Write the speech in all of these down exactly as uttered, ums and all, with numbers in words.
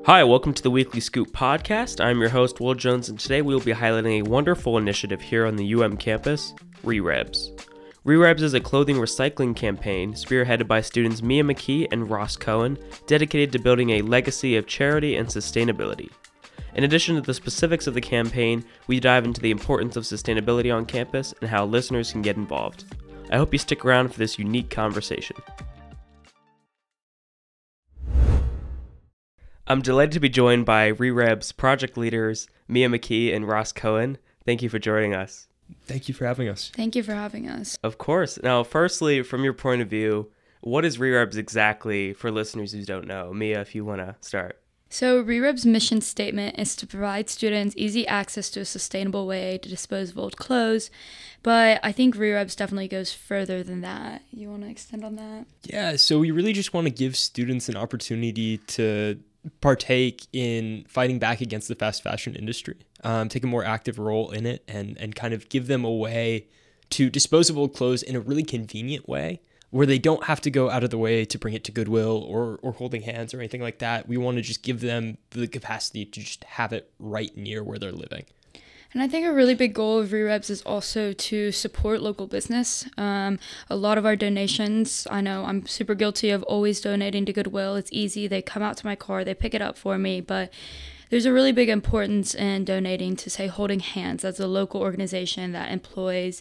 Hi, welcome to the Weekly Scoop podcast. I'm your host, Will Jones, and today we will be highlighting a wonderful initiative here on the U M campus, Re-Rebs. Re-Rebs is a clothing recycling campaign spearheaded by students Mia McKee and Ross Cohen, dedicated to building a legacy of charity and sustainability. In addition to the specifics of the campaign, we dive into the importance of sustainability on campus and how listeners can get involved. I hope you stick around for this unique conversation. I'm delighted to be joined by Re-Rebs project leaders Mia McKee and Ross Cohen. Thank you for joining us. Thank you for having us. Thank you for having us. Of course. Now, firstly, from your point of view, what is Re-Rebs exactly for listeners who don't know? Mia, if you want to start. So Re-Rebs' mission statement is to provide students easy access to a sustainable way to dispose of old clothes, but I think Re-Rebs definitely goes further than that. You want to extend on that? Yeah, so we really just want to give students an opportunity to partake in fighting back against the fast fashion industry, um, take a more active role in it, and and kind of give them a way to dispose of old clothes in a really convenient way where they don't have to go out of the way to bring it to Goodwill or or Holding Hands or anything like that. We want to just give them the capacity to just have it right near where they're living. And I think a really big goal of Re-Rebs is also to support local business. Um, a lot of our donations, I know I'm super guilty of always donating to Goodwill. It's easy. They come out to my car, they pick it up for me. But there's a really big importance in donating to, say, Holding Hands. That's a local organization that employs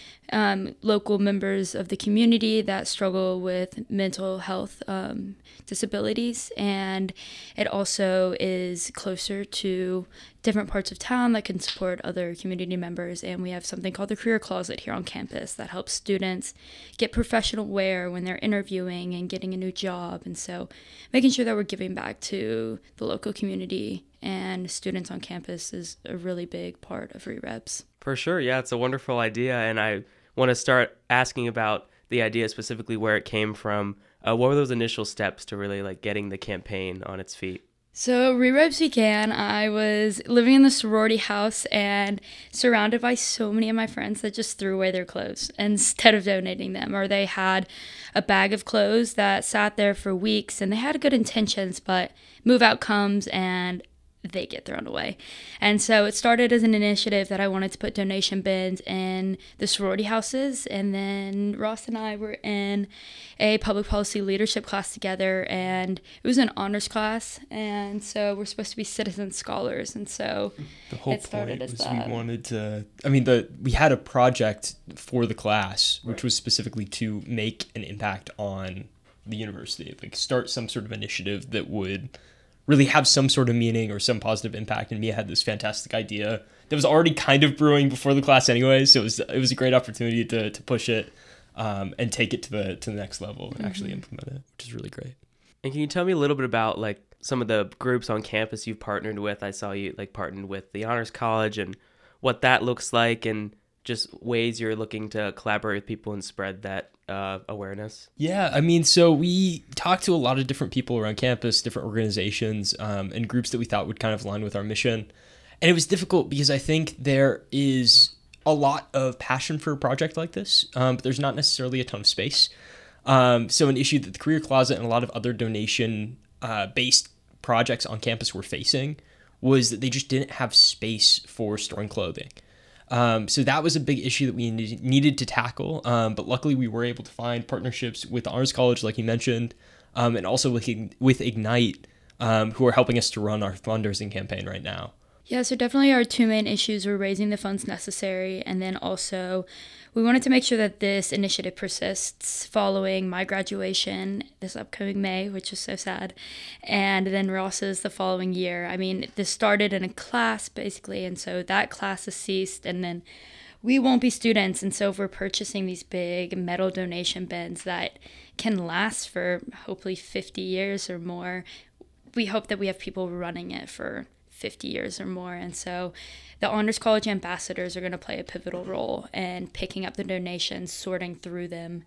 um, local members of the community that struggle with mental health um, disabilities. And it also is closer to different parts of town that can support other community members. And we have something called the Career Closet here on campus that helps students get professional wear when they're interviewing and getting a new job. And so making sure that we're giving back to the local community and students on campus is a really big part of Re-Rebs. For sure. Yeah, it's a wonderful idea. And I want to start asking about the idea, specifically where it came from. Uh, what were those initial steps to really like getting the campaign on its feet? So Re-Rebs began, I was living in the sorority house and surrounded by so many of my friends that just threw away their clothes instead of donating them. Or they had a bag of clothes that sat there for weeks and they had good intentions, but move out comes and they get thrown away. And so it started as an initiative that I wanted to put donation bins in the sorority houses. And then Ross and I were in a public policy leadership class together, and it was an honors class. And so we're supposed to be citizen scholars. And so the whole it started point as was that. We wanted to, I mean, the we had a project for the class, which Right. was specifically to make an impact on the university, like start some sort of initiative that would really have some sort of meaning or some positive impact. And Mia had this fantastic idea that was already kind of brewing before the class anyway. So it was it was a great opportunity to to push it um, and take it to the to the next level and Mm-hmm. actually implement it, which is really great. And can you tell me a little bit about like some of the groups on campus you've partnered with? I saw you like partnered with the Honors College and what that looks like, and just ways you're looking to collaborate with people and spread that uh, awareness. Yeah, I mean, so we talked to a lot of different people around campus, different organizations, um, and groups that we thought would kind of align with our mission. And it was difficult because I think there is a lot of passion for a project like this, um, but there's not necessarily a ton of space. Um, so an issue that the Career Closet and a lot of other donation-based uh, projects on campus were facing was that they just didn't have space for storing clothing. Um, so that was a big issue that we needed to tackle. Um, but luckily we were able to find partnerships with the Honors College, like you mentioned, um, and also with, with Ignite, um, who are helping us to run our fundraising campaign right now. Yeah, so definitely our two main issues were raising the funds necessary, and then also we wanted to make sure that this initiative persists following my graduation this upcoming May, which is so sad, and then Ross's the following year. I mean, this started in a class, basically, and so that class has ceased, and then we won't be students, and so if we're purchasing these big metal donation bins that can last for hopefully fifty years or more, we hope that we have people running it for fifty years or more. And so the Honors College ambassadors are going to play a pivotal role in picking up the donations, sorting through them,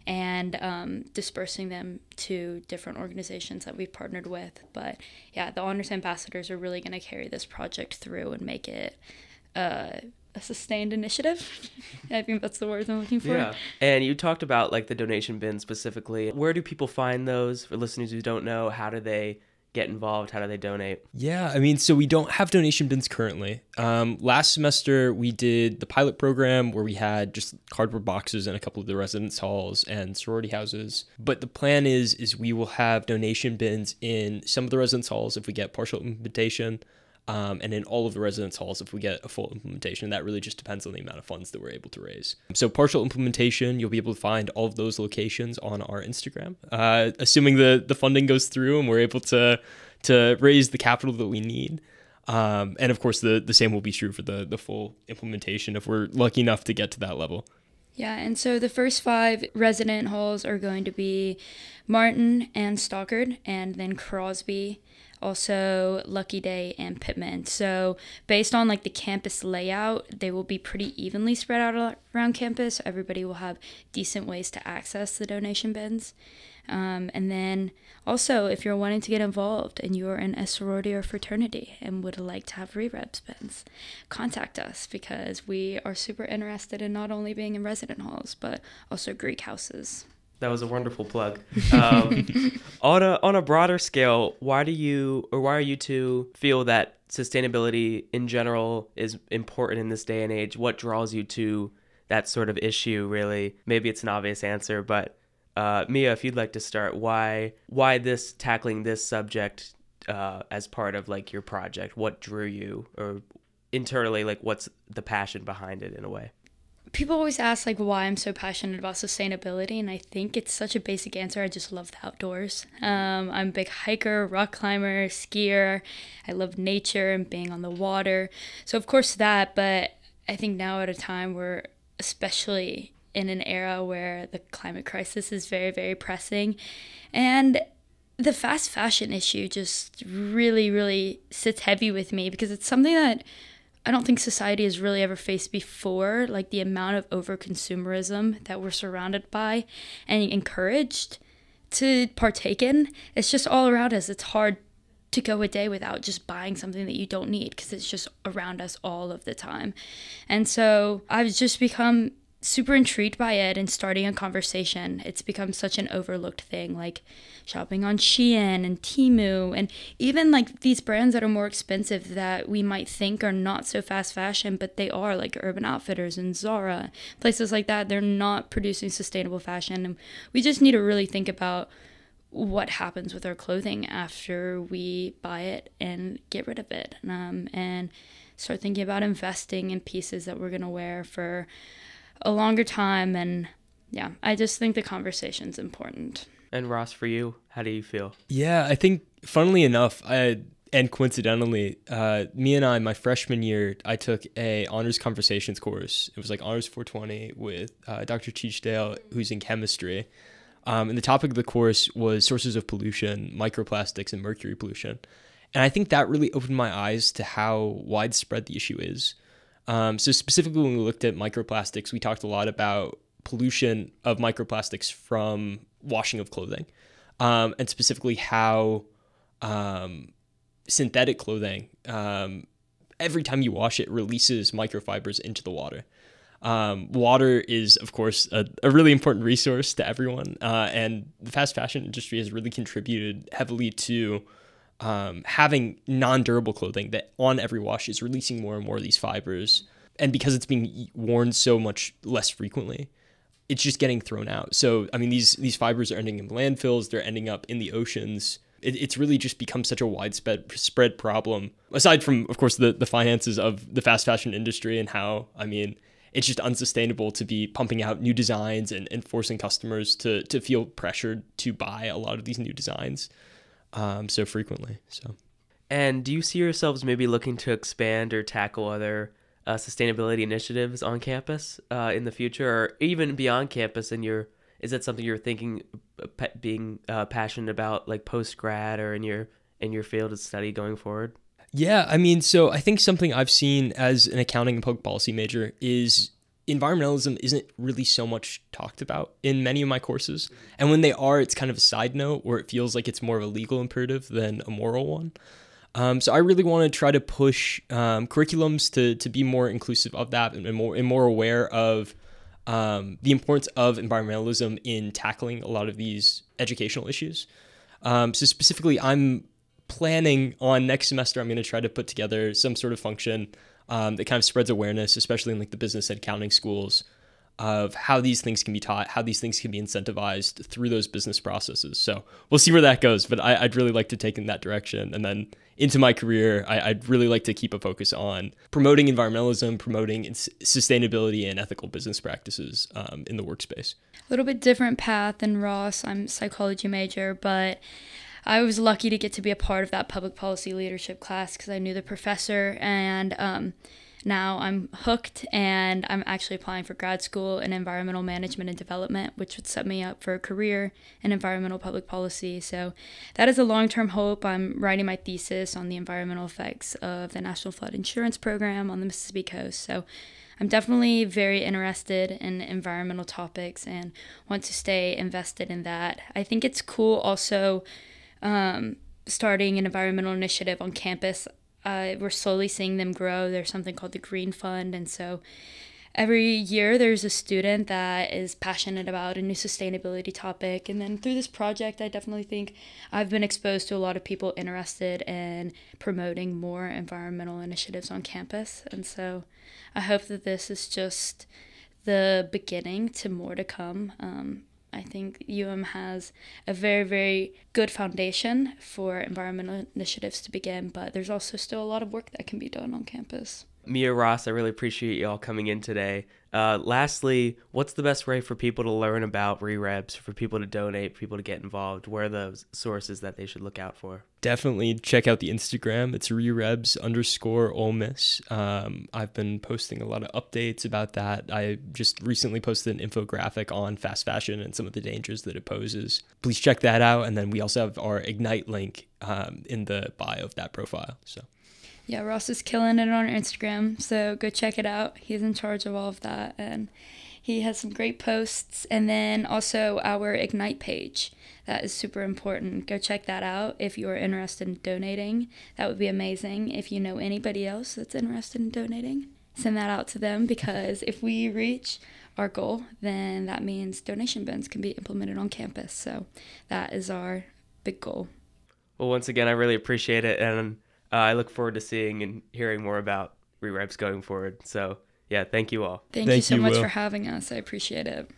and um, dispersing them to different organizations that we've partnered with. But yeah, the Honors ambassadors are really going to carry this project through and make it uh, a sustained initiative. I think that's the word I'm looking for. Yeah. And you talked about like the donation bin specifically. Where do people find those? For listeners who don't know, how do they get involved? How do they donate? Yeah, I mean, so we don't have donation bins currently. Um, last semester, we did the pilot program where we had just cardboard boxes in a couple of the residence halls and sorority houses. But the plan is, is we will have donation bins in some of the residence halls if we get partial implementation, um, and in all of the residence halls if we get a full implementation. That really just depends on the amount of funds that we're able to raise. So partial implementation, you'll be able to find all of those locations on our Instagram, uh, assuming the, the funding goes through and we're able to to raise the capital that we need. Um, and of course, the, the same will be true for the, the full implementation if we're lucky enough to get to that level. Yeah, and so the first five resident halls are going to be Martin and Stockard, and then Crosby, also Lucky Day and Pittman. So based on like the campus layout, they will be pretty evenly spread out around campus. So everybody will have decent ways to access the donation bins. Um, and then also, if you're wanting to get involved and you're in a sorority or fraternity and would like to have re-reps bins, contact us, because we are super interested in not only being in resident halls, but also Greek houses. That was a wonderful plug. Um, on a on a broader scale, why do you or why are you two feel that sustainability in general is important in this day and age? What draws you to that sort of issue, really? Maybe it's an obvious answer, but uh, Mia, if you'd like to start, why why this tackling this subject uh, as part of like your project? What drew you, or internally, like what's the passion behind it in a way? People always ask like why I'm so passionate about sustainability, and I think it's such a basic answer. I just love the outdoors. Um, I'm a big hiker, rock climber, skier. I love nature and being on the water. So of course that, but I think now at a time we're especially in an era where the climate crisis is very, very pressing, and the fast fashion issue just really, really sits heavy with me, because it's something that I don't think society has really ever faced before, like the amount of over-consumerism that we're surrounded by and encouraged to partake in. It's just all around us. It's hard to go a day without just buying something that you don't need, because it's just around us all of the time. And so I've just become super intrigued by it and starting a conversation. It's become such an overlooked thing, like shopping on Shein and Temu, and even like these brands that are more expensive that we might think are not so fast fashion, but they are, like Urban Outfitters and Zara, places like that. They're not producing sustainable fashion, and we just need to really think about what happens with our clothing after we buy it and get rid of it, um, and start thinking about investing in pieces that we're going to wear for a longer time. And yeah, I just think the conversation's important. And Ross, for you, how do you feel? Yeah, I think funnily enough, I and coincidentally, uh, me and I, my freshman year, I took a honors conversations course. It was like honors four twenty with uh, Doctor Teachdale, who's in chemistry. Um, and the topic of the course was sources of pollution, microplastics, and mercury pollution. And I think that really opened my eyes to how widespread the issue is. Um, so specifically when we looked at microplastics, we talked a lot about pollution of microplastics from washing of clothing, um, and specifically how um, synthetic clothing, um, every time you wash it, releases microfibers into the water. Um, water is, of course, a, a really important resource to everyone, uh, and the fast fashion industry has really contributed heavily to Um, having non-durable clothing that on every wash is releasing more and more of these fibers. And because it's being worn so much less frequently, it's just getting thrown out. So, I mean, these these fibers are ending in landfills, they're ending up in the oceans. It, it's really just become such a widespread spread problem, aside from, of course, the, the finances of the fast fashion industry and how, I mean, it's just unsustainable to be pumping out new designs and, and forcing customers to to feel pressured to buy a lot of these new designs Um, so frequently. So, and do you see yourselves maybe looking to expand or tackle other uh, sustainability initiatives on campus uh, in the future, or even beyond campus? And your is that something you're thinking, uh, being uh, passionate about, like post grad or in your in your field of study going forward? Yeah, I mean, so I think something I've seen as an accounting and public policy major is environmentalism isn't really so much talked about in many of my courses. And when they are, it's kind of a side note where it feels like it's more of a legal imperative than a moral one. Um, so I really want to try to push um, curriculums to to be more inclusive of that and more, and more aware of um, the importance of environmentalism in tackling a lot of these educational issues. Um, so specifically, I'm planning on next semester, I'm going to try to put together some sort of function um, that kind of spreads awareness, especially in like the business ed accounting schools, of how these things can be taught, how these things can be incentivized through those business processes. So we'll see where that goes, but I, I'd really like to take in that direction. And then into my career, I, I'd really like to keep a focus on promoting environmentalism, promoting ins- sustainability and ethical business practices um, in the workspace. A little bit different path than Ross. I'm a psychology major, but I was lucky to get to be a part of that public policy leadership class because I knew the professor, and um, now I'm hooked, and I'm actually applying for grad school in environmental management and development, which would set me up for a career in environmental public policy. So that is a long-term hope. I'm writing my thesis on the environmental effects of the National Flood Insurance Program on the Mississippi coast. So I'm definitely very interested in environmental topics and want to stay invested in that. I think it's cool also um, starting an environmental initiative on campus. Uh, we're slowly seeing them grow. There's something called the Green Fund, and so every year there's a student that is passionate about a new sustainability topic. And then through this project, I definitely think I've been exposed to a lot of people interested in promoting more environmental initiatives on campus. And so I hope that this is just the beginning to more to come. Um, I think U M has a very, very good foundation for environmental initiatives to begin, but there's also still a lot of work that can be done on campus. Mia, Ross, I really appreciate you all coming in today. Uh, lastly, what's the best way for people to learn about REREBS, for people to donate, for people to get involved? Where are those sources that they should look out for? Definitely check out the Instagram. It's REREBS underscore Ole Miss. Um, I've been posting a lot of updates about that. I just recently posted an infographic on fast fashion and some of the dangers that it poses. Please check that out. And then we also have our Ignite link um, in the bio of that profile. So. Yeah, Ross is killing it on Instagram, so go check it out. He's in charge of all of that, and he has some great posts. And then also our Ignite page. That is super important. Go check that out if you're interested in donating. That would be amazing. If you know anybody else that's interested in donating, send that out to them, because if we reach our goal, then that means donation bins can be implemented on campus. So that is our big goal. Well, once again, I really appreciate it, and Uh, I look forward to seeing and hearing more about REREBS going forward. So, yeah, thank you all. Thank, Thank you so you, much Will. for having us. I appreciate it.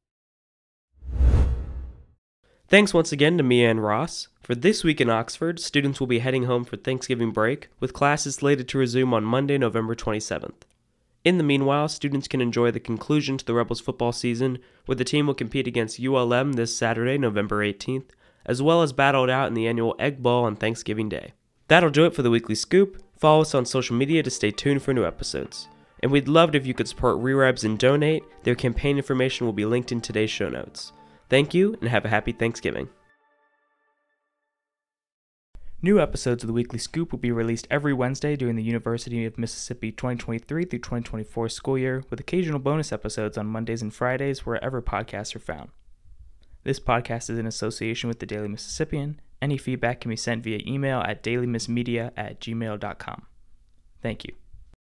Thanks once again to Mia and Ross. For This Week in Oxford, students will be heading home for Thanksgiving break, with classes slated to resume on Monday, November twenty-seventh. In the meanwhile, students can enjoy the conclusion to the Rebels football season, where the team will compete against U L M this Saturday, November eighteenth, as well as battle it out in the annual Egg Bowl on Thanksgiving Day. That'll do it for the Weekly Scoop. Follow us on social media to stay tuned for new episodes. And we'd love it if you could support REREBS and donate. Their campaign information will be linked in today's show notes. Thank you, and have a happy Thanksgiving. New episodes of the Weekly Scoop will be released every Wednesday during the University of Mississippi twenty twenty-three through twenty twenty-four school year, with occasional bonus episodes on Mondays and Fridays wherever podcasts are found. This podcast is in association with the Daily Mississippian. Any feedback can be sent via email at dailymissmedia at gmail dot com. Thank you.